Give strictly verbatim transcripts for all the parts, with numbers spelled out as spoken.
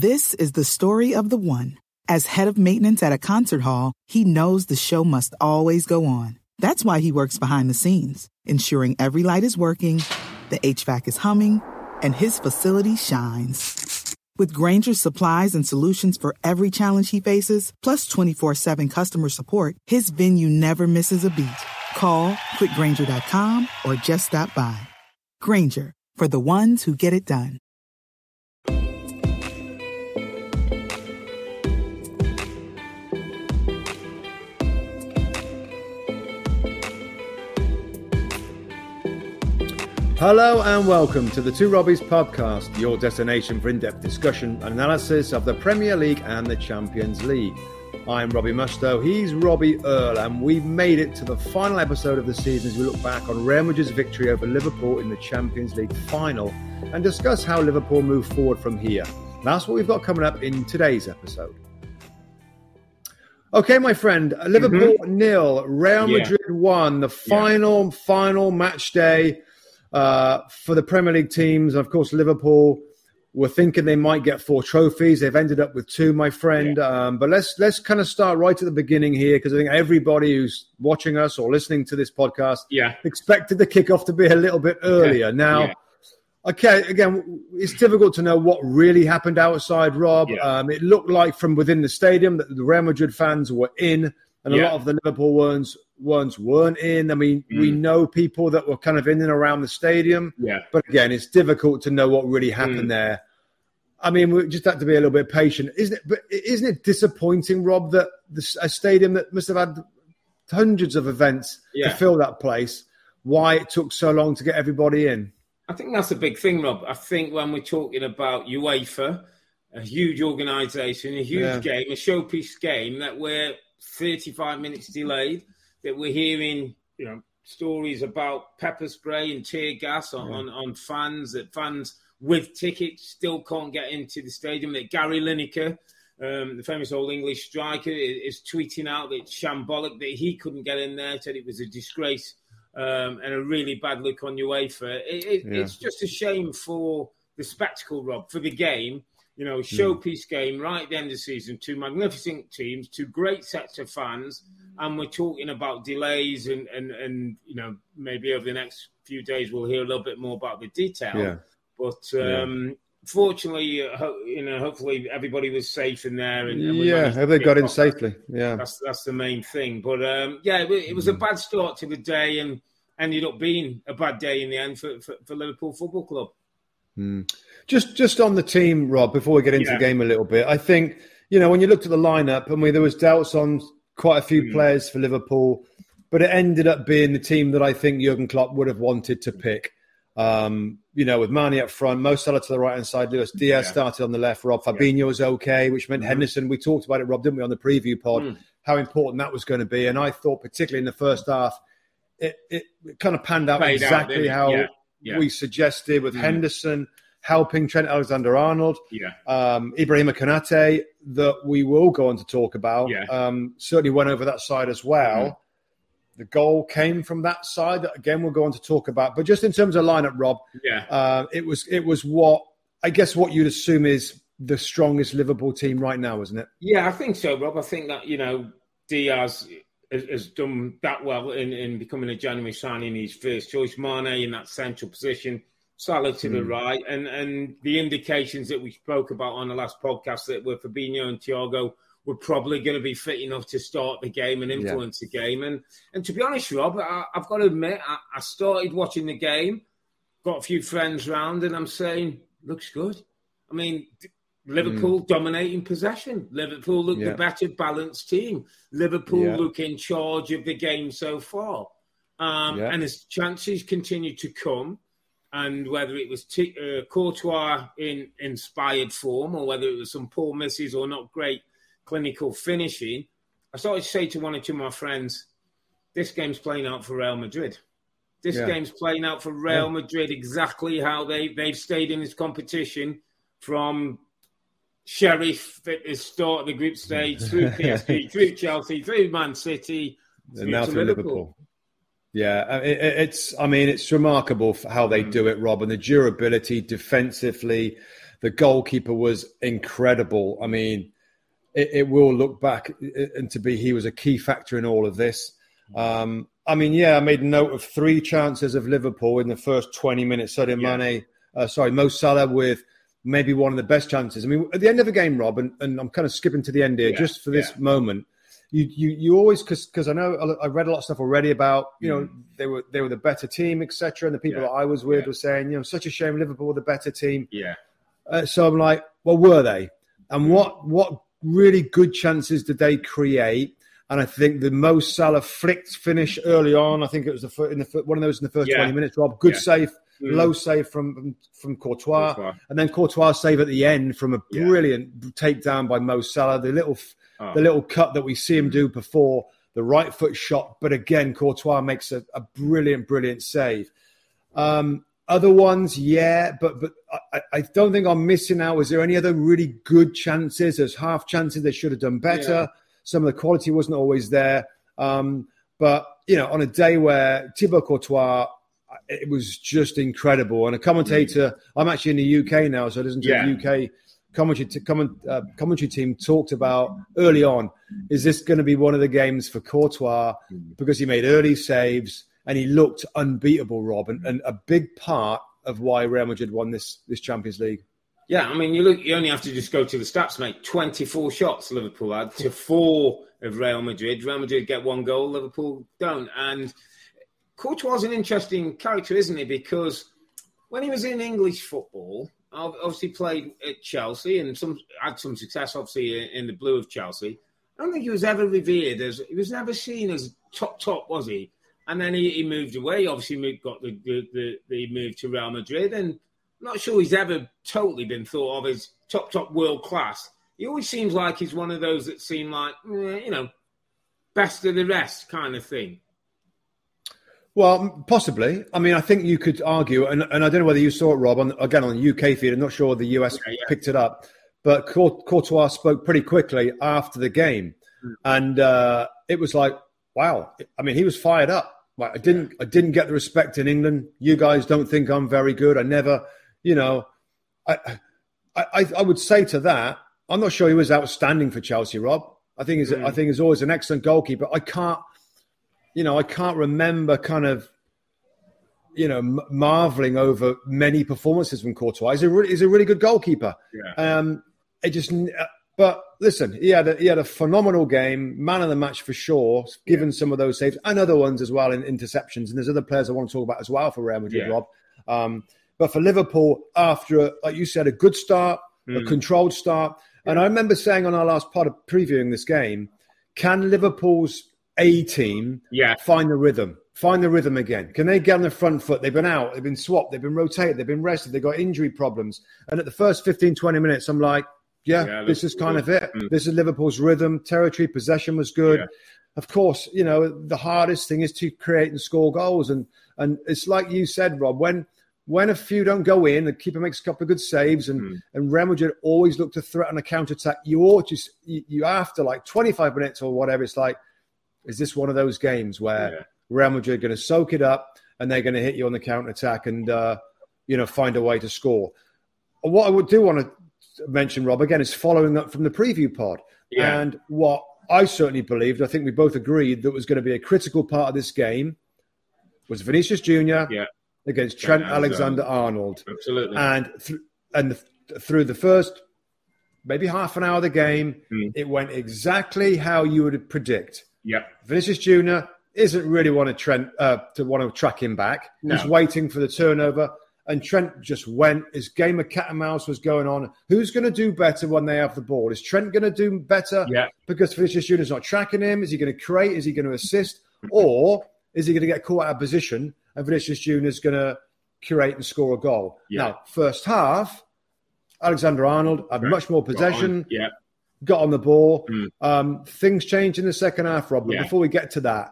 This is the story of the one. As head of maintenance at a concert hall, he knows the show must always go on. That's why he works behind the scenes, ensuring every light is working, the H V A C is humming, and his facility shines. With Grainger's supplies and solutions for every challenge he faces, plus twenty-four seven customer support, his venue never misses a beat. Call quick grainger dot com or just stop by. Grainger, for the ones who get it done. Hello and welcome to the Two Robbies podcast, your destination for in-depth discussion and analysis of the Premier League and the Champions League. I'm Robbie Mustoe, he's Robbie Earle, and we've made it to the final episode of the season as we look back on Real Madrid's victory over Liverpool in the Champions League final and discuss how Liverpool move forward from here. That's what we've got coming up in today's episode. Okay, my friend, Liverpool mm-hmm. nil, Real yeah. Madrid won, the final, yeah. final match day. Uh, for the Premier League teams. Of course, Liverpool were thinking they might get four trophies. They've ended up with two, my friend. Yeah. Um, but let's let's kind of start right at the beginning here, because I think everybody who's watching us or listening to this podcast yeah. expected the kickoff to be a little bit earlier. Okay. Now, yeah. okay, again, it's difficult to know what really happened outside, Rob. Yeah. Um, it looked like from within the stadium that the Real Madrid fans were in, and a yeah. lot of the Liverpool ones ones weren't in. I mean, mm. we know people that were kind of in and around the stadium. Yeah. But again, it's difficult to know what really happened mm. there. I mean, we just have to be a little bit patient. Isn't it, but isn't it disappointing, Rob, that the, a stadium that must have had hundreds of events yeah. to fill that place, why it took so long to get everybody in? I think that's a big thing, Rob. I think when we're talking about UEFA, a huge organisation, a huge yeah. game, a showpiece game, that we're thirty-five minutes delayed, that we're hearing, you know, stories about pepper spray and tear gas on, yeah. on, on fans, that fans with tickets still can't get into the stadium, that Gary Lineker, um, the famous old English striker, is, is tweeting out that it's shambolic that he couldn't get in there, said it was a disgrace um, and a really bad look on UEFA. It, it, yeah. It's just a shame for the spectacle, Rob, for the game. You know, showpiece mm. game right at the end of the season, two magnificent teams, two great sets of fans, and we're talking about delays and, and, and you know, maybe over the next few days we'll hear a little bit more about the detail. Yeah. But um, yeah. fortunately, uh, ho- you know, hopefully everybody was safe in there. And, and yeah, have they got in safely? Yeah, that's that's the main thing. But um, yeah, it, it was mm. a bad start to the day and ended up being a bad day in the end for, for, for Liverpool Football Club. Mm. Just just on the team, Rob, before we get into yeah. the game a little bit, I think, you know, when you looked at the lineup, I mean, there was doubts on quite a few mm. players for Liverpool, but it ended up being the team that I think Jurgen Klopp would have wanted to pick. Um, you know, with Mane up front, Mo Salah to the right-hand side, Luis Diaz yeah. started on the left, Rob. Fabinho yeah. was okay, which meant mm. Henderson. We talked about it, Rob, didn't we, on the preview pod, mm. how important that was going to be. And I thought, particularly in the first half, it, it, it kind of panned out Played exactly out, how yeah. Yeah. we suggested, with mm. Henderson helping Trent Alexander-Arnold, yeah. um, Ibrahima Konate, that we will go on to talk about, yeah. um, certainly went over that side as well. Mm. The goal came from that side, that again we'll go on to talk about. But just in terms of lineup, Rob, yeah, uh, it was it was what I guess what you'd assume is the strongest Liverpool team right now, isn't it? Yeah, I think so, Rob. I think that, you know, Diaz has, has done that well in, in becoming a January signing, his first choice. Mane in that central position, Salah to mm. the right, and and the indications that we spoke about on the last podcast that were Fabinho and Thiago were probably going to be fit enough to start the game and influence yeah. the game. And and to be honest, Rob, I, I've got to admit, I, I started watching the game, got a few friends round, and I'm saying, looks good. I mean, Liverpool mm. dominating possession. Liverpool look yeah. the better balanced team. Liverpool yeah. look in charge of the game so far. Um, yeah. And as chances continue to come, and whether it was T- uh, Courtois in inspired form or whether it was some poor misses or not great clinical finishing, I started to say to one or two of my friends, this game's playing out for Real Madrid. This yeah. game's playing out for Real yeah. Madrid exactly how they, they've stayed in this competition from Sheriff at the start of the group stage, through P S G, through Chelsea, through Man City, and now through Liverpool. Liverpool. Yeah, it, it's, I mean, it's remarkable how they mm. do it, Rob, and the durability defensively, The goalkeeper was incredible. I mean, it, it will look back and to be he was a key factor in all of this. Um, I mean, yeah, I made note of three chances of Liverpool in the first twenty minutes. Sadio yeah. Mane, uh, sorry, Mo Salah with maybe one of the best chances. I mean, at the end of the game, Rob, and, and I'm kind of skipping to the end here yeah. just for this yeah. moment. You, you, you always because because I know I read a lot of stuff already about you know mm. they were they were the better team, et cetera. And the people yeah. that I was with yeah. were saying, you know, such a shame Liverpool were the better team. Yeah. Uh, so I'm like, well, were they? And what what really good chances did they create? And I think the Mo Salah flicked finish early on. I think it was the in the one of those in the first yeah. twenty minutes. Rob, good yeah. save, mm. low save from from Courtois, Courtois, and then Courtois save at the end from a brilliant yeah. takedown by Mo Salah. The little oh. the little cut that we see him do before the right foot shot, but again, Courtois makes a, a brilliant, brilliant save. Um, other ones, yeah, but but I, I don't think I'm missing out. Was there any other really good chances? There's half chances they should have done better. Yeah. Some of the quality wasn't always there. Um, but, you know, on a day where Thibaut Courtois, it was just incredible. And a commentator, mm-hmm. I'm actually in the U K now, so I listen to yeah. the U K commentary, t- comment, uh, commentary team talked about early on, is this going to be one of the games for Courtois? Mm-hmm. Because he made early saves and he looked unbeatable, Rob, and, and a big part of why Real Madrid won this this Champions League. Yeah, I mean, you look. You only have to just go to the stats, mate. twenty-four shots Liverpool had to four of Real Madrid. Real Madrid get one goal, Liverpool don't. And Courtois is an interesting character, isn't he? Because when he was in English football, obviously played at Chelsea and some had some success, obviously, in the blue of Chelsea. I don't think he was ever revered as, he was never seen as top, top, was he? And then he, he moved away, obviously moved, got the, the, the, the move to Real Madrid, and I'm not sure he's ever totally been thought of as top, top world class. He always seems like he's one of those that seem like, you know, best of the rest kind of thing. Well, possibly. I mean, I think you could argue, and, and I don't know whether you saw it, Rob, on, again, on the U K feed. I'm not sure the U S okay, yeah. picked it up. But Courtois spoke pretty quickly after the game. Mm. And uh, it was like, wow. I mean, he was fired up. Like, I didn't I didn't get the respect in England. You guys don't think I'm very good. I never, you know, I I, I would say to that, I'm not sure he was outstanding for Chelsea, Rob. I think he's mm. I think he's always an excellent goalkeeper. I can't, you know, I can't remember kind of, you know, m- marveling over many performances from Courtois. He's a really, he's a really good goalkeeper. Yeah. Um, it just, but listen, he had a, he had a phenomenal game, man of the match for sure, given yeah. some of those saves and other ones as well in interceptions. And there's other players I want to talk about as well for Real Madrid, yeah. Rob. Um, but for Liverpool, after, a, like you said, a good start, mm. a controlled start. Yeah. And I remember saying on our last part of previewing this game, can Liverpool's A team yeah. find the rhythm? Find the rhythm again. Can they get on the front foot? They've been out, they've been swapped, they've been rotated, they've been rested, they've got injury problems. And at the first fifteen, twenty minutes, I'm like, yeah, yeah this is kind good. of it. Mm. This is Liverpool's rhythm. Territory, possession was good. Yeah. Of course, you know, the hardest thing is to create and score goals. And and it's like you said, Rob, when when a few don't go in, the keeper makes a couple of good saves, and, mm. and Real Madrid always look to threaten a counter-attack. You ought to, you, you after like twenty-five minutes or whatever, it's like, is this one of those games where yeah. Real Madrid are going to soak it up and they're going to hit you on the counter-attack and, uh, you know, find a way to score? What I would do want to mention, Rob, again, is following up from the preview pod. Yeah. And what I certainly believed, I think we both agreed, that was going to be a critical part of this game was Vinicius Junior yeah. against Trent yeah, Alexander-Arnold. Absolutely. And, th- and the, through the first maybe half an hour of the game, mm. it went exactly how you would predict. Yeah. Vinicius Junior isn't really want to Trent uh, to want to track him back. No. He's waiting for the turnover. And Trent just went. His game of cat and mouse was going on. Who's going to do better when they have the ball? Is Trent going to do better yeah. because Vinicius Junior's not tracking him? Is he going to create? Is he going to assist? Or is he going to get caught out of position and Vinicius Junior's going to create and score a goal? Yeah. Now, first half, Alexander-Arnold had right. much more possession, got on, yeah. got on the ball. Mm. Um, things changed in the second half, Rob. But yeah. before we get to that,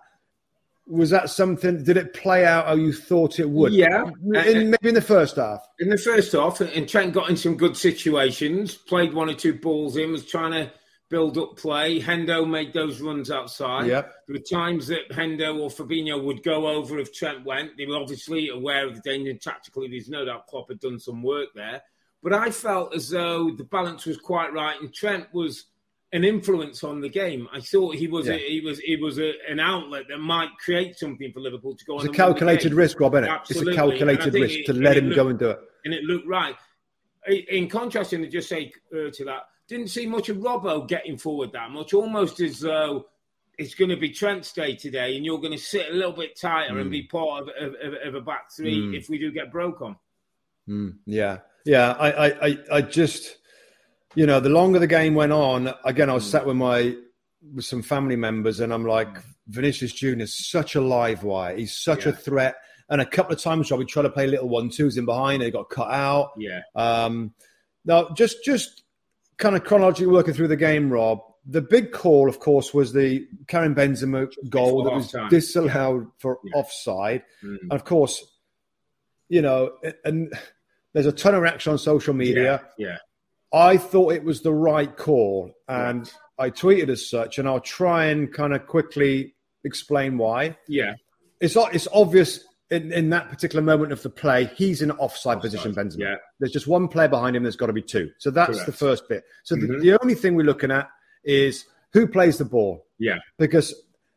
was that something, did it play out how you thought it would? Yeah. In, maybe in the first half. In the first half, and Trent got in some good situations, played one or two balls in, was trying to build up play. Hendo made those runs outside. Yep. There were times that Hendo or Fabinho would go over if Trent went. They were obviously aware of the danger, and tactically there's no doubt Klopp had done some work there. But I felt as though the balance was quite right, and Trent was an influence on the game. I thought he was yeah. a, he was he was a, an outlet that might create something for Liverpool to go it's on. It's a calculated risk, Rob, isn't it? Absolutely. It's a calculated risk it, to let him looked, go and do it. And it looked right. In contrast, and to just say uh, to that, didn't see much of Robbo getting forward that much, almost as though it's going to be Trent's day today, and you're going to sit a little bit tighter mm. and be part of, of, of a back three mm. if we do get broke on. Mm. Yeah, yeah. I, I, I just, you know, the longer the game went on, again, I was mm. sat with my with some family members, and I'm like, Vinicius Junior is such a live wire. He's such yeah. a threat. And a couple of times, Rob, we tried to play little one-twos in behind, and he got cut out. Yeah. Um, now, just just kind of chronologically working through the game, Rob, the big call, of course, was the Karim Benzema goal that was time. disallowed yeah. for yeah. offside. Mm. And, of course, you know, and there's a ton of reaction on social media. Yeah. yeah. I thought it was the right call, and right. I tweeted as such, and I'll try and kind of quickly explain why. Yeah. It's it's obvious in, in that particular moment of the play, he's in an offside, offside. position, Benzema. Yeah. There's just one player behind him, there's got to be two. So that's Correct. the first bit. So mm-hmm. the, the only thing we're looking at is who plays the ball. Yeah. Because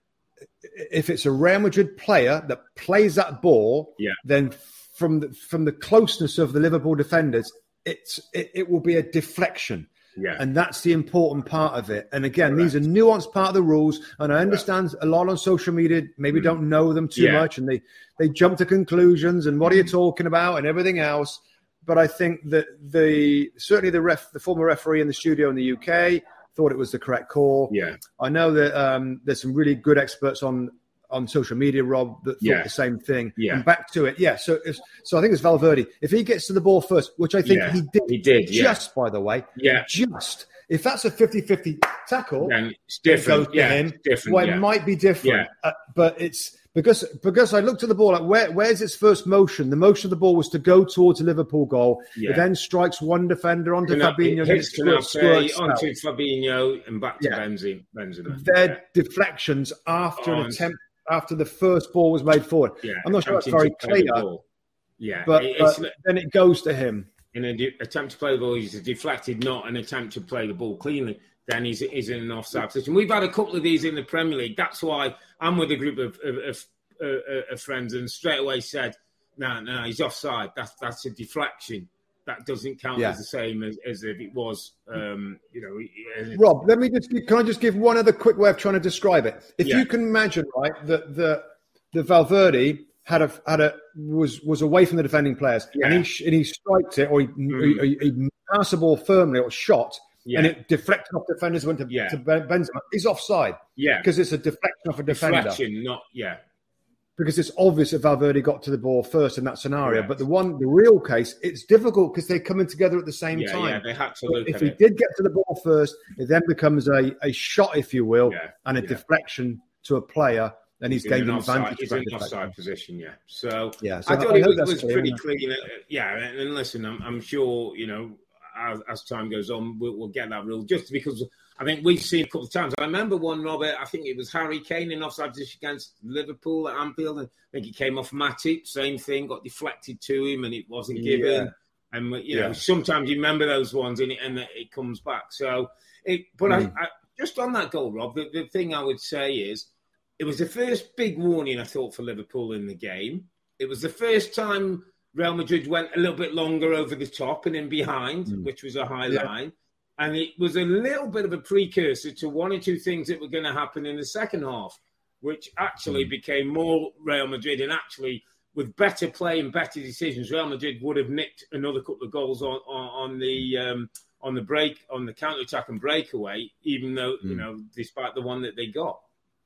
if it's a Real Madrid player that plays that ball, yeah. then from the, from the closeness of the Liverpool defenders, it's it, it will be a deflection. Yeah. And that's the important part of it. And again, Correct. these are nuanced part of the rules. And I understand Correct. a lot on social media maybe mm. don't know them too yeah. much, and they, they jump to conclusions and what are you talking about and everything else. But I think that the certainly the ref, the former referee in the studio in the U K thought it was the correct call. Yeah. I know that um, there's some really good experts on on social media, Rob, that thought yeah. the same thing. Yeah. And back to it. Yeah. So it's, so I think it's Valverde. If he gets to the ball first, which I think yeah. he did. He did, Just, yeah. by the way. Yeah. Just. If that's a fifty-fifty tackle, then it's different. It goes to yeah, him. It's different. Well, yeah. it might be different. Yeah. Uh, but it's because because I looked at the ball, like where where's its first motion? The motion of the ball was to go towards a Liverpool goal. Yeah. It then strikes one defender onto Canap- Fabinho. It hits and it squirts, Canapé, onto squirts Fabinho and back to yeah. Benzema. Benzema. They're yeah. deflections after oh, an attempt, after the first ball was made forward. Yeah. I'm not sure that's very clear. Yeah, but, it, but then it goes to him. In an de- attempt to play the ball, he's deflected, not an attempt to play the ball cleanly. Then he's, he's in an offside position. We've had a couple of these in the Premier League. That's why I'm with a group of, of, of, uh, of friends and straight away said, no, no, he's offside. That's that's a deflection. That doesn't count yeah. as the same as, as if it was, um, you know. Rob, let me just can I just give one other quick way of trying to describe it? If yeah. you can imagine, right, that the the Valverde had a had a was was away from the defending players, yeah. and he and he striked it, or he, mm. he, he, he passed the ball firmly or shot. Yeah. And it deflected off defenders, went to, yeah. to Benzema. He's offside. Yeah. Because it's a deflection off a defender. Deflection, not, yeah. Because it's obvious that Valverde got to the ball first in that scenario. Correct. But the one, the real case, it's difficult because they're coming together at the same yeah, time. Yeah, they had to look if at he it. did get to the ball first, it then becomes a, a shot, if you will, yeah. and a yeah. deflection to a player. And he's, he's gained an advantage. He's in an offside position, yeah. So, yeah, so I thought I it was, was clear, pretty yeah. clean. Yeah, and, and listen, I'm, I'm sure, you know, As, as time goes on, we'll, we'll get that rule. Just because I think we've seen a couple of times. I remember one, Robert. I think it was Harry Kane in offside position against Liverpool at Anfield. And I think he came off Matip, same thing, got deflected to him, and it wasn't given. Yeah. And you know, yeah. sometimes you remember those ones, and it, and it comes back. So, it. But mm. I, I, just on that goal, Rob, the, the thing I would say is, it was the first big warning I thought for Liverpool in the game. It was the first time Real Madrid went a little bit longer over the top and in behind, mm. which was a high yeah. line. And it was a little bit of a precursor to one or two things that were going to happen in the second half, which actually mm. became more Real Madrid. And actually, with better play and better decisions, Real Madrid would have nicked another couple of goals on, on, on the um, on the break, on the counter-attack and breakaway, even though, mm. you know, despite the one that they got.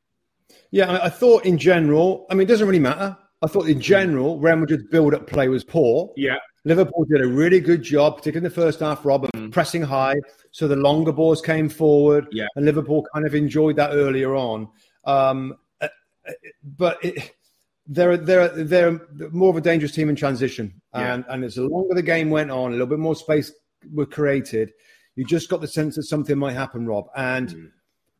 Yeah, I, I thought in general, I mean, it doesn't really matter. I thought in general, Real Madrid's build-up play was poor. Yeah. Liverpool did a really good job, particularly in the first half, Rob, of mm. pressing high. So the longer balls came forward. Yeah. And Liverpool kind of enjoyed that earlier on. Um, but it, they're, they're, they're more of a dangerous team in transition. Yeah. And, and as the longer the game went on, a little bit more space was created. You just got the sense that something might happen, Rob. And mm.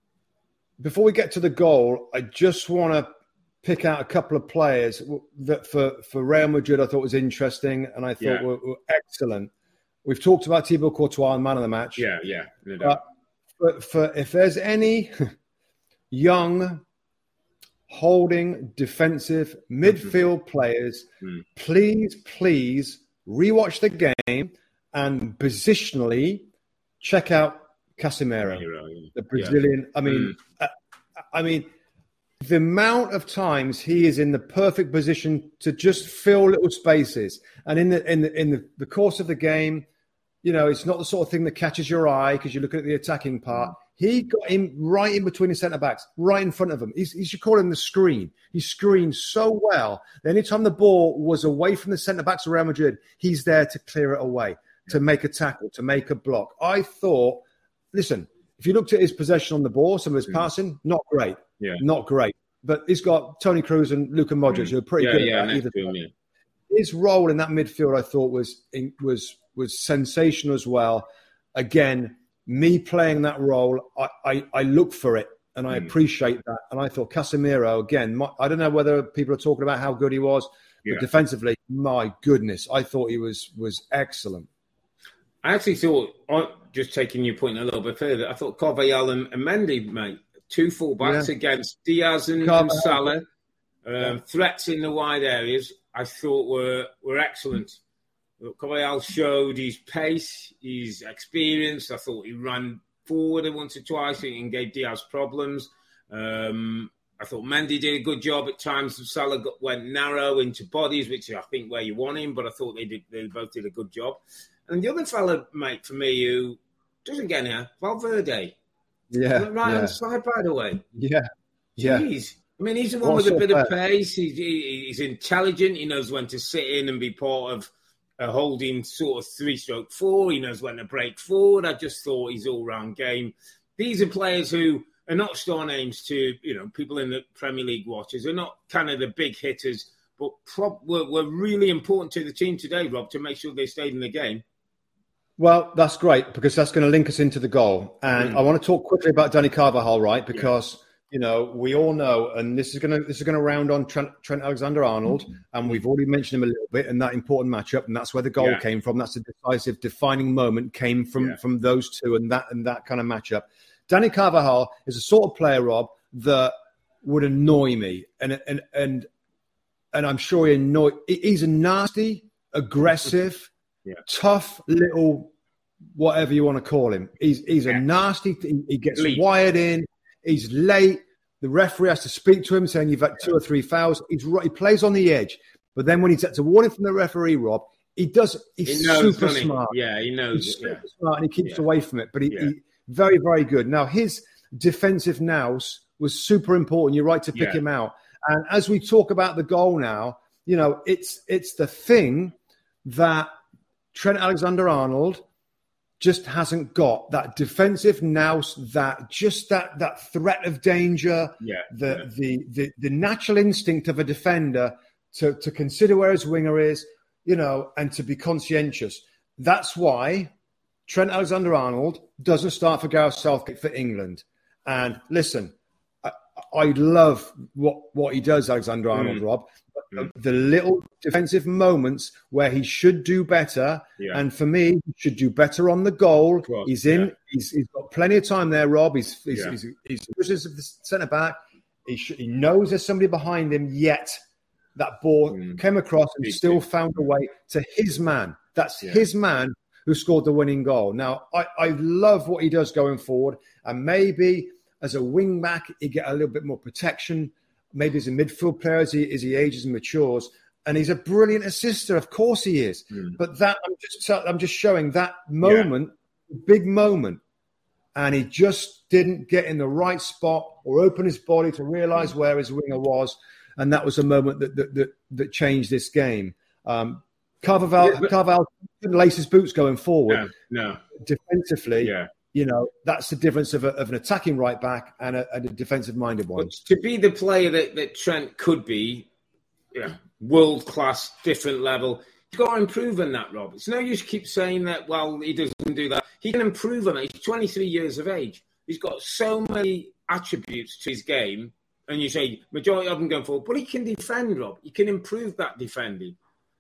before we get to the goal, I just want to pick out a couple of players that for, for Real Madrid I thought was interesting and I thought yeah. were, were excellent. We've talked about Thibaut Courtois, man of the match. Yeah, yeah. No but for, for if there's any young, holding, defensive midfield players, mm. please, please rewatch the game and positionally check out Casemiro, yeah. the Brazilian. Yeah. I mean, mm. uh, I mean, the amount of times he is in the perfect position to just fill little spaces, and in the in the in the, the course of the game, you know, it's not the sort of thing that catches your eye because you look at the attacking part. He got him right in between the centre backs, right in front of him. He's, he should call him the screen. He screened so well that anytime the ball was away from the centre backs of Real Madrid, he's there to clear it away, to make a tackle, to make a block. I thought, listen, if you looked at his possession on the ball, some of his passing, not great. Yeah. Not great. But he's got Toni Kroos and Luka Modric mm. who are pretty yeah, good yeah, at that either. Him, yeah. His role in that midfield, I thought, was was was sensational as well. Again, me playing that role, I, I, I look for it and I mm. appreciate that. And I thought Casemiro, again, my, I don't know whether people are talking about how good he was, yeah. but defensively, my goodness, I thought he was was excellent. I actually thought, just taking your point a little bit further, I thought Carvajal and, and Mendy, mate, two full-backs yeah. against Diaz and, and Salah, um, yeah. threats in the wide areas, I thought were were excellent. Carvajal showed his pace, his experience. I thought he ran forward once or twice and gave Diaz problems. Um, I thought Mendy did a good job at times. Salah got, went narrow into bodies, which I think where you want him, but I thought they did they both did a good job. And the other fella, mate, for me, who doesn't get here, Valverde. Yeah. Right yeah. on the side, by the way. Yeah. Yeah. Jeez. I mean, he's the one What's with a bit of pace. He's, he, he's intelligent. He knows when to sit in and be part of a holding sort of three-stroke four. He knows when to break forward. I just thought he's all-round game. These are players who are not star names to, you know, people in the Premier League watchers. They're not kind of the big hitters, but prop, were, were really important to the team today, Rob, to make sure they stayed in the game. Well, that's great because that's going to link us into the goal. And mm. I want to talk quickly about Dani Carvajal, right? Because, yeah. you know, we all know, and this is going to this is going to round on Trent, Trent Alexander-Arnold, mm. and we've already mentioned him a little bit in that important matchup, and that's where the goal yeah. came from. That's the decisive, defining moment came from, yeah. from those two and that and that kind of matchup. Dani Carvajal is a sort of player, Rob, that would annoy me. And and and and I'm sure he annoy. He's a nasty, aggressive, yeah. tough little whatever you want to call him. He's he's yeah. a nasty. He, he gets Lead. wired in. He's late. The referee has to speak to him, saying you've had two or three fouls. He's he plays on the edge, but then when he gets a warning from the referee, Rob, he does. He's he knows, super smart. He? Yeah, he knows. He's it, super yeah. smart, and he keeps yeah. away from it. But he, yeah. he very very good. Now his defensive nous was super important. You're right to pick yeah. him out. And as we talk about the goal now, you know, it's it's the thing that Trent Alexander-Arnold just hasn't got, that defensive nous, that just that that threat of danger, yeah, the, yeah. the the the natural instinct of a defender to to consider where his winger is, you know, and to be conscientious. That's why Trent Alexander-Arnold doesn't start for Gareth Southgate for England. And listen, I, I love what what he does, Alexander-Arnold, mm. Rob. Mm. The little defensive moments where he should do better, yeah. and for me, he should do better on the goal. Course, he's in. Yeah. He's, he's got plenty of time there, Rob. He's he's yeah. he's, he's, he's, he's the centre back. He should, he knows there's somebody behind him. Yet that ball mm. came across and he still did. found a way to his man. That's yeah. his man who scored the winning goal. Now I, I love what he does going forward, and maybe as a wing back, he get a little bit more protection. Maybe as a midfield player, as he, as he ages and matures, and he's a brilliant assister. Of course, he is. Mm. But that I'm just I'm just showing that moment, yeah. big moment, and he just didn't get in the right spot or open his body to realise where his winger was, and that was a moment that that that, that changed this game. Um, Carvajal, yeah, but, Carvajal didn't lace his boots going forward. No, no. Defensively, yeah. You know, that's the difference of, a, of an attacking right back and a, and a defensive-minded one. But to be the player that, that Trent could be, yeah, world-class, different level, he's got to improve on that, Rob. It's no use keep saying that, well, he doesn't do that. He can improve on it. He's twenty-three years of age. He's got so many attributes to his game, and you say majority of them going forward, but he can defend, Rob. He can improve that defending.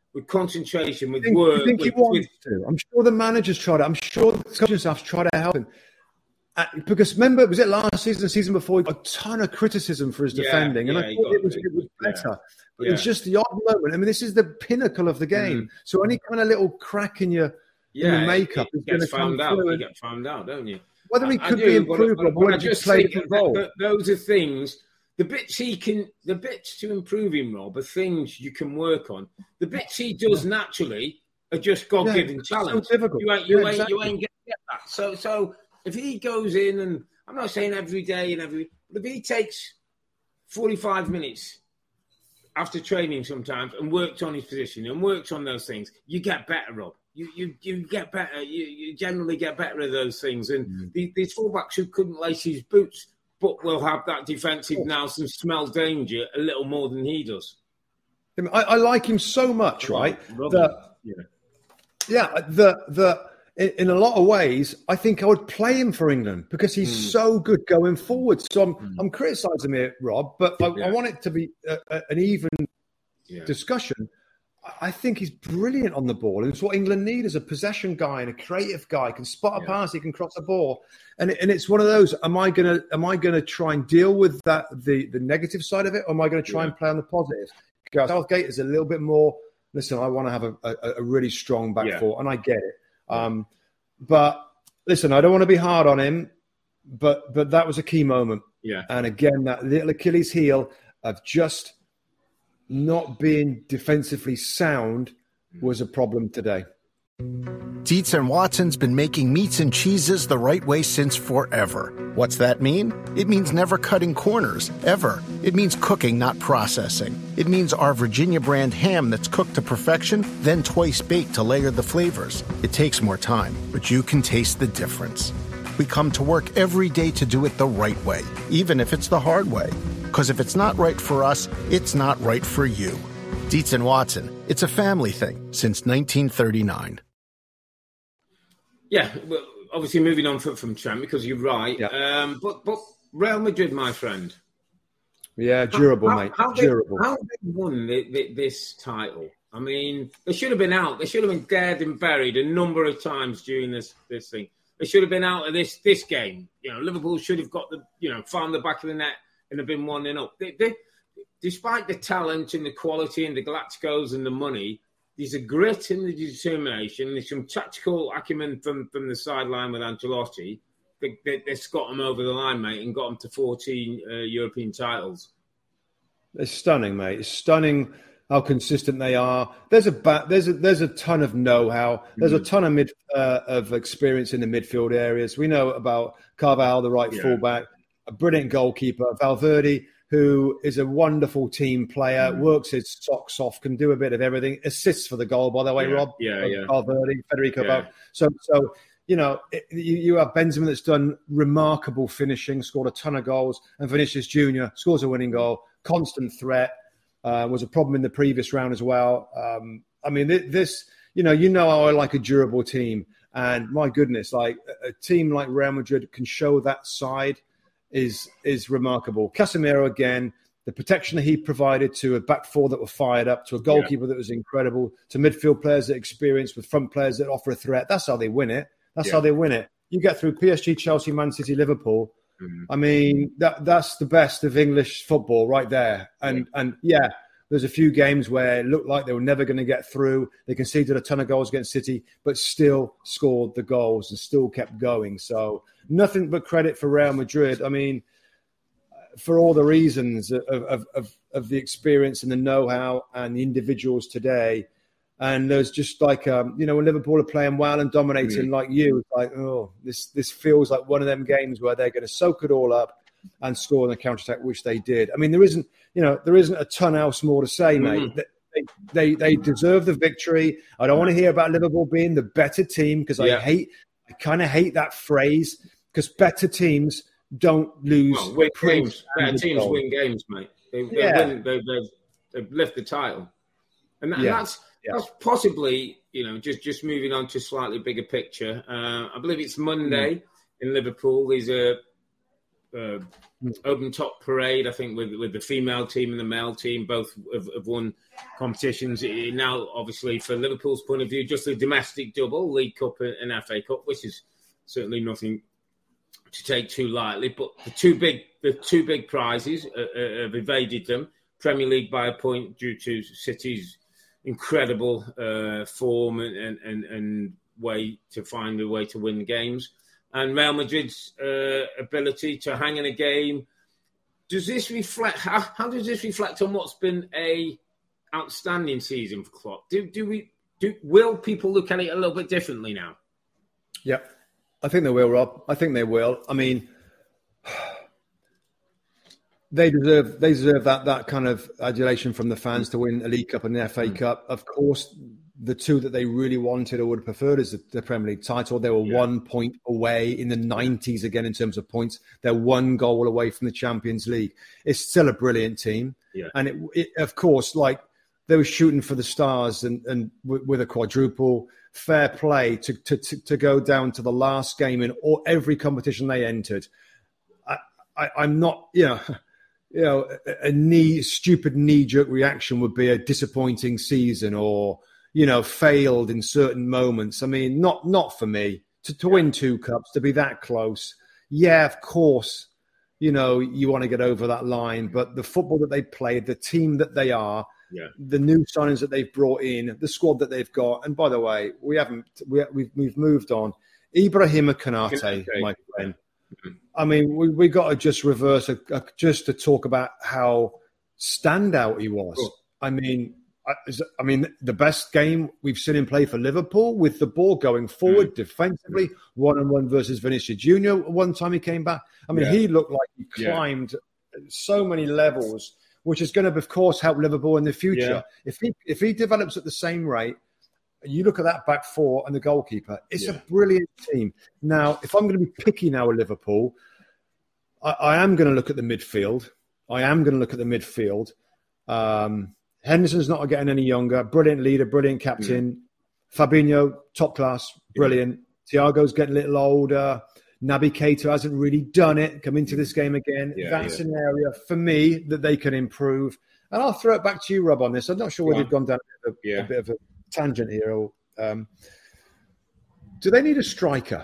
with concentration, with I think, work. I think with, he wants with... to. I'm sure the manager's tried it. I'm sure the coaching staff's tried to help him. Uh, because remember, was it last season, the season before, he got a ton of criticism for his yeah, defending, and yeah, I thought it was, it. it was better. Yeah. But yeah. it's just the odd moment. I mean, this is the pinnacle of the game. Mm. So any kind of little crack in your, yeah, in your makeup it, it is going to come out. through. You get found out, don't you? Whether he I, could I be do, improved, but, but, or but I just play think different that, role. that those are things. The bits he can, the bits to improve him, Rob, are things you can work on. The bits he does yeah. naturally are just God-given yeah, challenge. So difficult. You ain't, you yeah, ain't, exactly. you ain't get that. So, so if he goes in, and I'm not saying every day and every, but if he takes forty-five minutes after training sometimes and works on his position and works on those things, you get better, Rob. You you you get better. You, you generally get better at those things. And mm. the, these fullbacks who couldn't lace his boots, but will have that defensive nous and smell danger a little more than he does. I, I like him so much, right? Right? That, yeah, yeah. The the in, in a lot of ways, I think I would play him for England because he's mm. so good going forward. So I'm mm. I'm criticising it, Rob, but I, yeah. I want it to be a, a, an even yeah. discussion. I think he's brilliant on the ball. And it's what England need is a possession guy and a creative guy, can spot a yeah. pass, he can cross a ball. And and it's one of those, am I gonna am I gonna try and deal with that the, the negative side of it, or am I gonna try yeah. and play on the positives? Southgate is a little bit more, listen, I want to have a, a, a really strong back yeah. four, and I get it. Um, but listen, I don't want to be hard on him, but but that was a key moment. Yeah. And again, that little Achilles heel of just not being defensively sound was a problem today. Dietz and Watson's been making meats and cheeses the right way since forever. What's that mean? It means never cutting corners, ever. It means cooking, not processing. It means our Virginia brand ham that's cooked to perfection, then twice baked to layer the flavors. It takes more time, but you can taste the difference. We come to work every day to do it the right way, even if it's the hard way. Because if it's not right for us, it's not right for you. Dietz and Watson, it's a family thing since nineteen thirty-nine. Yeah, well, obviously moving on from, from Trent, because you're right. Yeah. Um, but but Real Madrid, my friend. Yeah, durable, how, mate. How durable. They, how they won the, the, this title? I mean, they should have been out. They should have been dead and buried a number of times during this this thing. They should have been out of this this game. You know, Liverpool should have got the you know found the back of the net and have been one and up. They, they, despite the talent and the quality and the Galacticos and the money, there's a grit and the determination. There's some tactical acumen from, from the sideline with Ancelotti. They, they, they've got them over the line, mate, and got them to fourteen uh, European titles. It's stunning, mate. It's stunning how consistent they are. There's a ba- there's a there's a ton of know-how. There's mm-hmm. a ton of mid uh, of experience in the midfield areas. We know about Carvalho, the right yeah. fullback, a brilliant goalkeeper, Valverde, who is a wonderful team player, mm. works his socks off, can do a bit of everything, assists for the goal, by the way, yeah, Rob. Yeah, yeah. Valverde, Federico. Yeah. So, so you know, it, you, you have Benzema that's done remarkable finishing, scored a ton of goals, and Vinicius Junior scores a winning goal, constant threat, uh, was a problem in the previous round as well. Um, I mean, this, you know, you know how I like a durable team, and my goodness, like a team like Real Madrid can show that side is is remarkable. Casemiro again, the protection that he provided to a back four that were fired up, to a goalkeeper yeah. that was incredible, to midfield players that experience, with front players that offer a threat. That's how they win it. That's yeah. how they win it. You get through P S G, Chelsea, Man City, Liverpool. Mm-hmm. I mean, that that's the best of English football right there. And yeah. and yeah, there's a few games where it looked like they were never going to get through. They conceded a ton of goals against City, but still scored the goals and still kept going. So nothing but credit for Real Madrid. I mean, for all the reasons of, of, of, of the experience and the know-how and the individuals today. And there's just like, um, you know, when Liverpool are playing well and dominating mm-hmm. like you, it's like, oh, this this feels like one of them games where they're going to soak it all up and score on the counter-attack, which they did. I mean, there isn't, you know, there isn't a ton else more to say, mate. Mm. They, they they deserve the victory. I don't want to hear about Liverpool being the better team, because yeah. I hate, I kind of hate that phrase, because better teams don't lose. Well, win games. Better teams goal. win games, mate. They, they yeah. win, they, they, they've lift the title. And, that, yeah. and that's yeah. that's possibly, you know, just, just moving on to a slightly bigger picture. Uh, I believe it's Monday mm. in Liverpool. There's a uh, open top parade. I think with with the female team and the male team, both have, have won competitions. It, now, obviously, for Liverpool's point of view, just a domestic double, League Cup and F A Cup, which is certainly nothing to take too lightly. But the two big the two big prizes uh, uh, have evaded them. Premier League by a point due to City's incredible uh, form and, and, and, and way to find a way to win games. And Real Madrid's uh, ability to hang in a game. Does this reflect, how, how does this reflect on what's been a outstanding season for Klopp? Do, do we, do, will people look at it a little bit differently now? Yeah, I think they will, Rob. I think they will. I mean, They deserve they deserve that that kind of adulation from the fans to win a League Cup and the F A mm. Cup. Of course, the two that they really wanted or would have preferred is the, the Premier League title. They were yeah. one point away in the nineties again in terms of points. They're one goal away from the Champions League. It's still a brilliant team. Yeah. And, it, it, of course, like they were shooting for the stars and, and with, with a quadruple. Fair play to, to, to, to go down to the last game in all, every competition they entered. I, I, I'm not, you know... You know, a, a knee, stupid knee-jerk reaction would be a disappointing season or, you know, failed in certain moments. I mean, not not for me. To, to win two cups, to be that close, yeah, of course, you know, you want to get over that line. But the football that they played, the team that they are, yeah. the new signings that they've brought in, the squad that they've got. And by the way, we haven't, we, we've, we've moved on. Ibrahima Konate, okay. my friend. I mean, we we got to just reverse, a, a, just to talk about how standout he was. Cool. I mean, I, I mean, the best game we've seen him play for Liverpool with the ball going forward mm. defensively, one on one versus Vinicius Junior One time he came back. I mean, yeah. he looked like he climbed yeah. so many levels, which is going to, of course, help Liverpool in the future. Yeah. If he if he develops at the same rate. You look at that back four and the goalkeeper. It's yeah. a brilliant team. Now, if I'm going to be picky now with Liverpool, I, I am going to look at the midfield. I am going to look at the midfield. Um, Henderson's not getting any younger. Brilliant leader, brilliant captain. Mm. Fabinho, top class, brilliant. Yeah. Thiago's getting a little older. Naby Keita hasn't really done it. Come into this game again. Yeah, That's yeah. an area for me that they can improve. And I'll throw it back to you, Rob, on this. I'm not sure whether you've gone down a, yeah. a bit of a tangent here. Or, um, do they need a striker?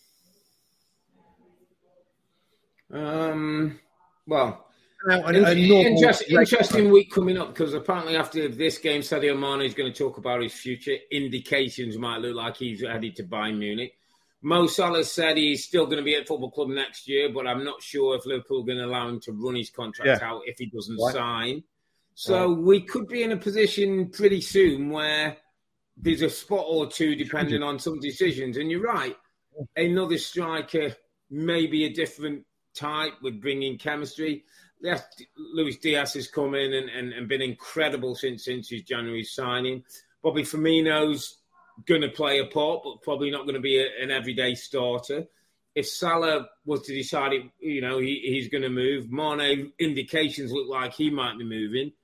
Um. Well, now, in, an interest, interesting week coming up because apparently after this game, Sadio Mane is going to talk about his future. Indications might look like he's headed to Bayern Munich. Mo Salah said he's still going to be at football club next year, but I'm not sure if Liverpool are going to allow him to run his contract yeah. out if he doesn't right. sign. So right. we could be in a position pretty soon where there's a spot or two depending on some decisions. And you're right, another striker, maybe a different type, would bring in chemistry. Yes, Luis Diaz has come in and, and, and been incredible since, since his January signing. Bobby Firmino's going to play a part, but probably not going to be a, an everyday starter. If Salah was to decide, it, you know, he, he's going to move, Mane indications look like he might be moving.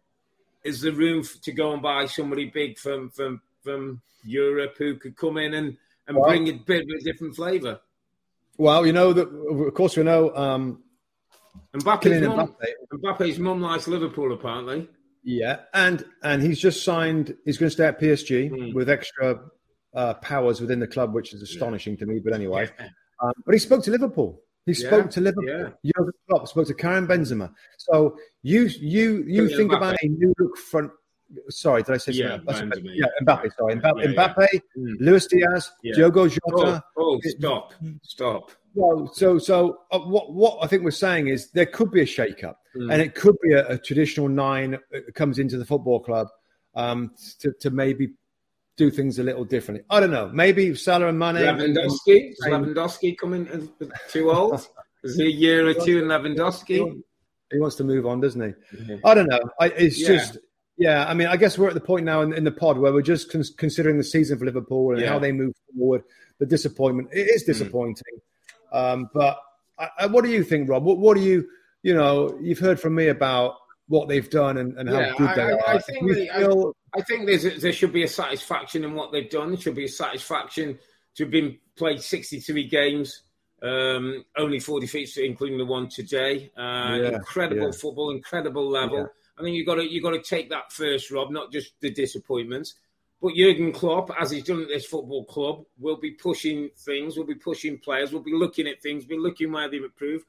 Is there room to go and buy somebody big from from, from Europe who could come in and, and well, bring a bit of a different flavour? Well, you know, that of course we know um, Mbappe's mum, Mbappe's mum likes Liverpool, apparently. Yeah, and and he's just signed, he's going to stay at P S G mm. with extra uh, powers within the club, which is astonishing yeah. to me, but anyway. Yeah. Um, but he spoke to Liverpool. He spoke yeah, to Liverpool. Yeah. Jurgen Klopp spoke to Karim Benzema. So you you you Mbappe. think about a new look front. Sorry, did I say yeah, something? Benzema, yeah, Mbappe. Sorry, Mbappe. Yeah, Mbappe yeah. Luis Diaz, yeah. Diogo Jota. Oh, oh stop, stop. Well, so so uh, what what I think we're saying is there could be a shake-up, mm. and it could be a, a traditional nine that comes into the football club um, to to maybe do things a little differently. I don't know. Maybe Salah and Mane. Lewandowski. Is Lewandowski coming too old? Is he a year or two in Lewandowski? He wants to move on, doesn't he? Mm-hmm. I don't know. I, it's yeah. just, yeah. I mean, I guess we're at the point now in, in the pod where we're just con- considering the season for Liverpool and yeah. how they move forward. The disappointment. It is disappointing. Mm. Um, but I, I, what do you think, Rob? What, what do you, you know, you've heard from me about what they've done and, and how yeah, good they I, are. I think, they, feel... I, I think there's a, there should be a satisfaction in what they've done. There should be a satisfaction to have been played sixty-three games Um, only four defeats, including the one today. Uh, yeah, incredible yeah. football, incredible level. Yeah. I think you've got to you got to take that first, Rob, not just the disappointments. But Jurgen Klopp, as he's done at this football club, will be pushing things, will be pushing players, will be looking at things, be looking where they've improved.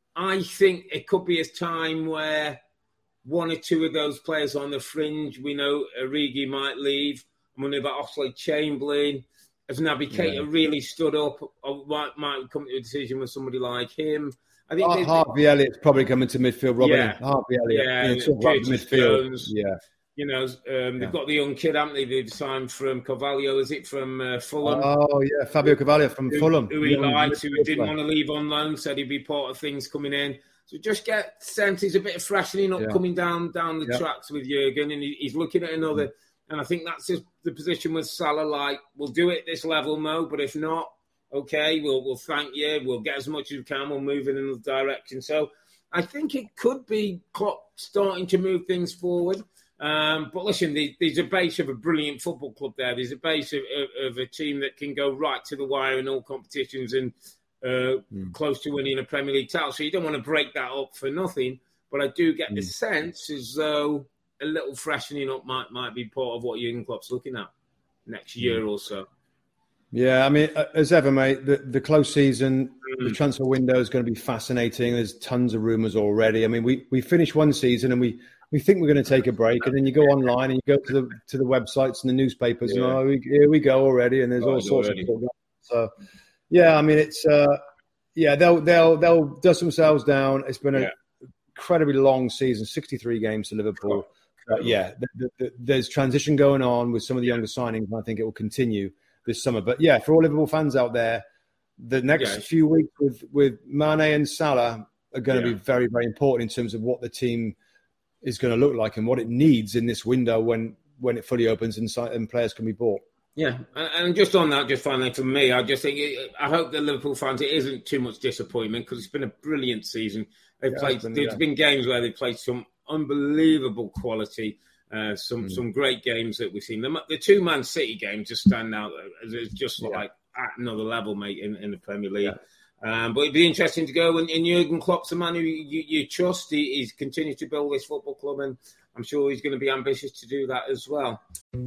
I think it could be a time where one or two of those players on the fringe, we know Origi might leave. I'm wondering about Oxlade-Chamberlain. Has Naby Keita yeah. really stood up, or might, might come to a decision with somebody like him? I think Har- Harvey Elliott's probably coming to midfield. Robin yeah, Harvey Elliott, yeah, yeah, midfield. Jones, yeah, you know, um, they've yeah. got the young kid, haven't they? They've signed from Carvalho, is it from uh, Fulham? Oh yeah, Fabio Carvalho from who, Fulham. Who he liked, who didn't want to leave on loan, said he'd be part of things coming in. So just get sense he's a bit of freshening up, yeah. coming down down the yeah. tracks with Jurgen, and he, he's looking at another. Mm. And I think that's just the position with Salah. Like, we'll do it at this level, Mo, but if not, okay, we'll we'll thank you. We'll get as much as we can. We'll move in another direction. So I think it could be Klopp starting to move things forward. Um, but listen, there's a base of a brilliant football club there. There's a base of, of, of a team that can go right to the wire in all competitions and uh, mm. close to winning a Premier League title. So you don't want to break that up for nothing. But I do get mm. the sense as though a little freshening up might might be part of what Jurgen Klopp's looking at next year mm. or so. Yeah, I mean, as ever, mate, the, the close season, mm. the transfer window is going to be fascinating. There's tons of rumours already. I mean, we, we finished one season and we, we think we're going to take a break, and then you go online and you go to the to the websites and the newspapers, yeah. and oh, we, here we go already, and there's oh, all sorts already. of stuff. So, yeah, I mean, it's uh, yeah, they'll they'll they'll dust themselves down. It's been an yeah. incredibly long season, sixty-three games to Liverpool. Oh, uh, yeah, the, the, the, there's transition going on with some of the younger signings, and I think it will continue this summer. But yeah, for all Liverpool fans out there, the next yeah. few weeks with with Mane and Salah are going to yeah. be very, very important in terms of what the team is going to look like and what it needs in this window when, when it fully opens and, and players can be bought. Yeah, and just on that, just finally for me, I just think I hope the Liverpool fans it isn't too much disappointment because it's been a brilliant season. They've yeah, played. Been, there's yeah. been games where they've played some unbelievable quality, uh, some mm. some great games that we've seen. The, the two Man City games just stand out as just yeah. like at another level, mate, in, in the Premier League. Yeah. Um, but it'd be interesting to go. And, and Jurgen Klopp's a man who you, you trust. He, he's continued to build this football club, and I'm sure he's going to be ambitious to do that as well.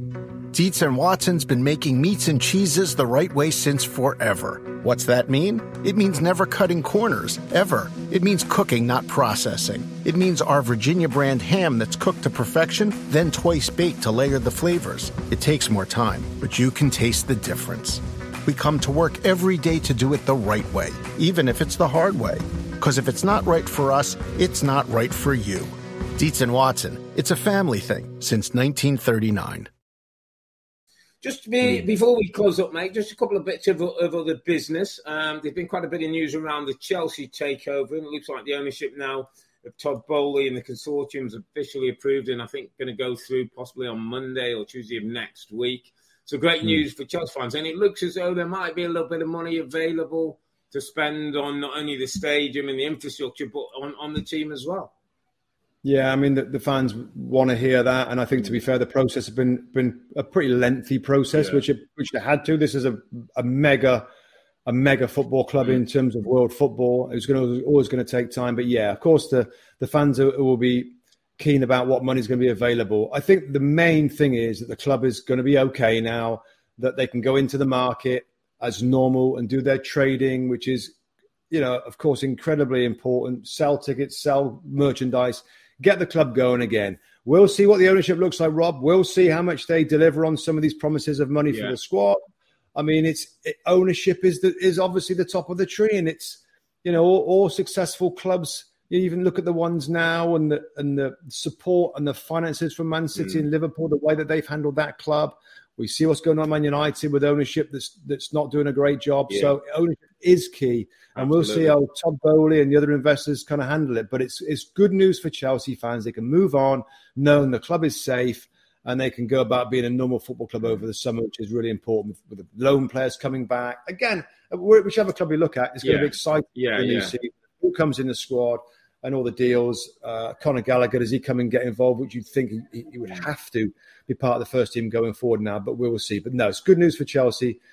Dietz and Watson's been making meats and cheeses the right way since forever. What's that mean? It means never cutting corners, ever. It means cooking, not processing. It means our Virginia brand ham that's cooked to perfection, then twice baked to layer the flavors. It takes more time, but you can taste the difference. We come to work every day to do it the right way, even if it's the hard way. Because if it's not right for us, it's not right for you. Dietz and Watson, it's a family thing since nineteen thirty-nine. Just be, before we close up, mate, just a couple of bits of, of other business. Um, there's been quite a bit of news around the Chelsea takeover, and it looks like the ownership now of Todd Bowley and the consortium is officially approved, and I think going to go through possibly on Monday or Tuesday of next week. So great news mm. for Chelsea fans. And it looks as though there might be a little bit of money available to spend on not only the stadium and the infrastructure, but on, on the team as well. Yeah, I mean, the, the fans want to hear that. And I think, to be fair, the process has been been a pretty lengthy process, yeah. which it, which it had to. This is a, a mega a mega football club mm. in terms of world football. It's going to, always going to take time. But, yeah, of course, the, the fans are, will be keen about what money is going to be available. I think the main thing is that the club is going to be okay now, that they can go into the market as normal and do their trading, which is, you know, of course, incredibly important. Sell tickets, sell merchandise, get the club going again. We'll see what the ownership looks like, Rob. We'll see how much they deliver on some of these promises of money yeah. for the squad. I mean, it's it, ownership is the, is obviously the top of the tree, and it's, you know, all, all successful clubs. You even look at the ones now and the and the support and the finances from Man City mm. and Liverpool, the way that they've handled that club. We see what's going on at Man United with ownership that's that's not doing a great job. Yeah. So ownership is key. And Absolutely. We'll see how Todd Bowley and the other investors kind of handle it. But it's it's good news for Chelsea fans. They can move on, knowing the club is safe, and they can go about being a normal football club over the summer, which is really important with the loan players coming back. Again, whichever club you look at, it's going yeah. to be exciting. Yeah, the new yeah. season. Who comes in the squad? And all the deals, uh, Conor Gallagher, does he come and get involved, which you'd think he, he would have to be part of the first team going forward now, but we will see. But no, it's good news for Chelsea.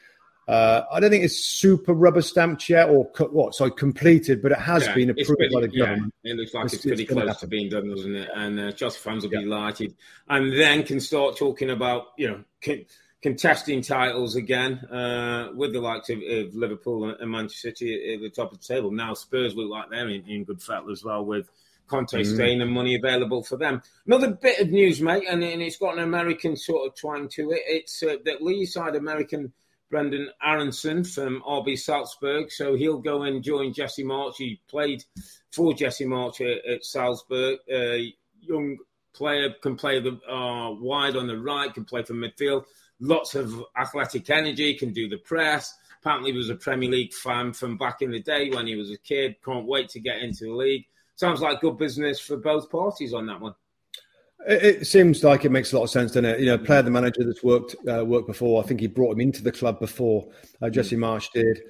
Uh, I don't think it's super rubber stamped yet, or co- what? Sorry, completed, but it has yeah, been approved pretty, by the government. Yeah, it looks like it's, it's pretty it's close to being done, doesn't it? And uh, Chelsea fans will yeah. be delighted, and then can start talking about you know con- contesting titles again uh, with the likes of, of Liverpool and Manchester City at the top of the table. Now Spurs look like they're in, in good fettle as well, with Conte mm. staying and money available for them. Another bit of news, mate, and, and it's got an American sort of twang to it. It's uh, that Leeds side American Brendan Aronson from R B Salzburg. So he'll go and join Jesse March. He played for Jesse March at, at Salzburg. Uh, young player, can play the uh, wide on the right, can play from midfield. Lots of athletic energy, can do the press. Apparently he was a Premier League fan from back in the day when he was a kid. Can't wait to get into the league. Sounds like good business for both parties on that one. It, it seems like it makes a lot of sense, doesn't it? You know, player the manager that's worked uh, worked before. I think he brought him into the club before. Uh, Jesse Marsh did.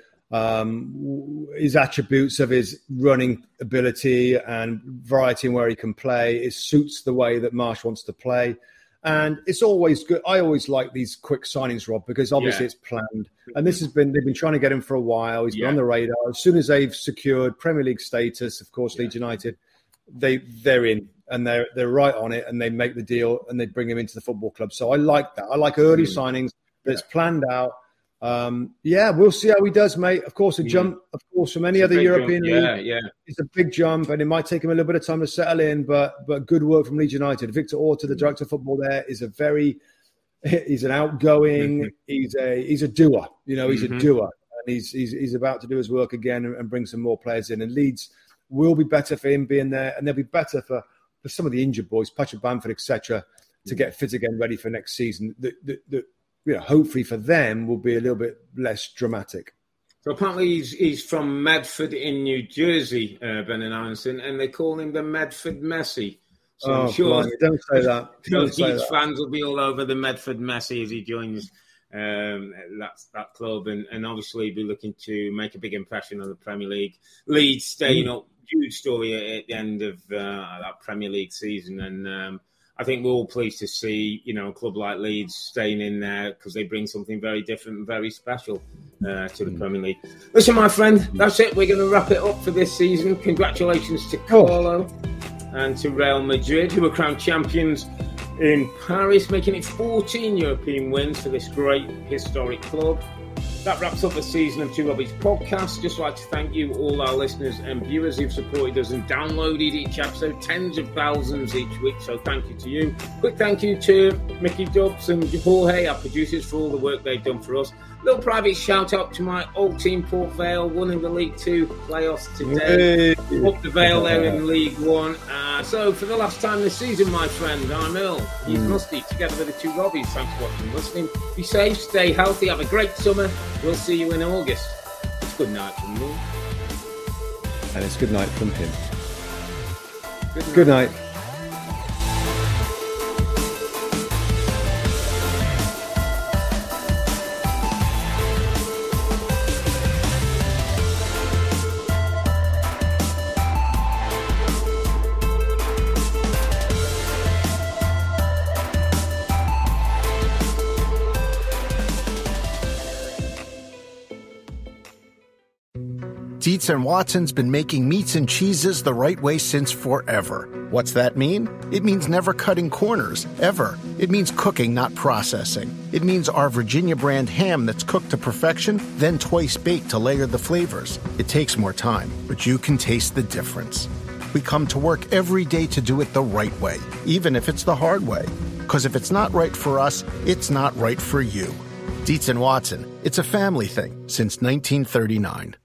Um, his attributes of his running ability and variety in where he can play, it suits the way that Marsh wants to play. And it's always good. I always like these quick signings, Rob, because obviously yeah. it's planned. And this has been, they've been trying to get him for a while. He's been yeah. on the radar. As soon as they've secured Premier League status, of course, yeah. Leeds United, they, they're in and they're, they're right on it, and they make the deal and they bring him into the football club. So I like that. I like early mm. signings that's yeah. planned out. Um, yeah, we'll see how he does, mate. Of course, a yeah. jump, of course, from any it's other European jump. Yeah, league. yeah. It's a big jump, and it might take him a little bit of time to settle in, but but good work from Leeds United. Victor Orta, the director of football there, is a very, he's an outgoing, mm-hmm. he's a he's a doer. You know, he's mm-hmm. a doer, and he's, he's he's about to do his work again and, and bring some more players in. And Leeds will be better for him being there, and they'll be better for, for some of the injured boys, Patrick Bamford, et cetera, to get fit again, ready for next season. The, the, the, you know, hopefully for them will be a little bit less dramatic. So apparently he's he's from Medford in New Jersey, uh, Brendan Aronson, and they call him the Medford Messi. So oh, I'm sure blimey, don't say that. Don't say Leeds that. fans will be all over the Medford Messi as he joins um, that that club, and, and obviously be looking to make a big impression on the Premier League. Leeds staying mm. up, huge story at the end of uh, that Premier League season, and um, I think we're all pleased to see, you know, a club like Leeds staying in there because they bring something very different and very special uh, to the mm. Premier League. Listen, my friend, that's it. We're going to wrap it up for this season. Congratulations to Carlo and to Real Madrid, who were crowned champions in Paris, making it fourteen European wins for this great historic club. That wraps up the season of Two Robbies podcast. Just like to thank you, all our listeners and viewers who've supported us and downloaded each episode, tens of thousands each week. So thank you to you. Quick thank you to Mickey Dubs and Jorge, our producers, for all the work they've done for us. Little private shout out to my old team, Port Vale, won in the League Two playoffs today. Hey. Up the Vale there in League One. Uh, so for the last time this season, my friend, I'm Earl. He's mm. Musty, together with the Two Robbies. Thanks for watching and listening. Be safe, stay healthy, have a great summer. We'll see you in August. It's good night from me. And it's good night from him. Good night. Good night. Dietz and Watson's been making meats and cheeses the right way since forever. What's that mean? It means never cutting corners, ever. It means cooking, not processing. It means our Virginia brand ham that's cooked to perfection, then twice baked to layer the flavors. It takes more time, but you can taste the difference. We come to work every day to do it the right way, even if it's the hard way. Because if it's not right for us, it's not right for you. Dietz and Watson, it's a family thing since nineteen thirty-nine.